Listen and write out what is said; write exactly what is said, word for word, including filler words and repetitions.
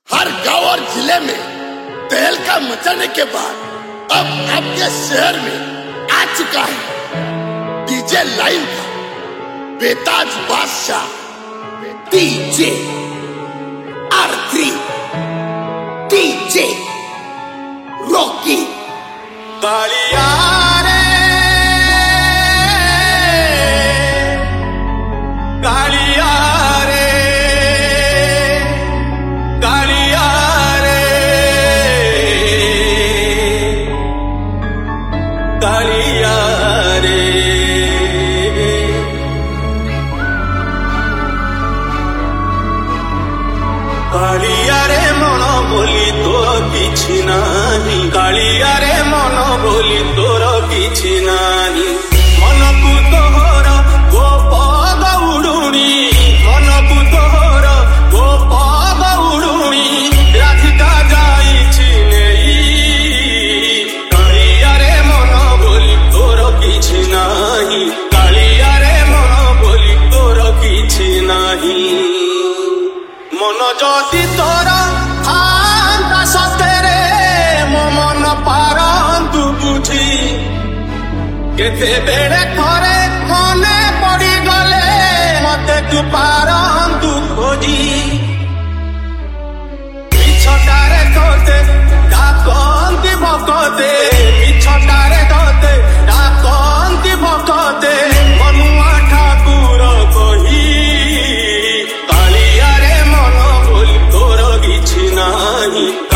हर गांव और जिले में तहलका मचाने के बाद अब आपके शहर में आ चुका है डीजे लाइन का बेताज बादशाह DJ R three DJ Rocky. कालिया रे कालिया रे कालिया रे कालिया रे कालिया रे मन बोली तोर किछि नाही कालिया रे मन बोली तोर किछि नाही मनकु तोहर गोपद उडुणी मनकु तोहर गोपद उडुणी राधिका जाइछि नेई कालिया रे मन बोली तोर किछि नाही कालिया रे मन बोली तोर किछि नाही मन जदि तोर आंता सतेरे मो मन पारंतु बुझी केते बेड़े थरे मने पड़ी गले मते तू पारंतु खोजी मिछटारे तोते डाकंती भकते मिछटारे तोते डाकंती भकते मनुआ ठाकुर कही कालिया रे मन बोली तोर किछि नाही।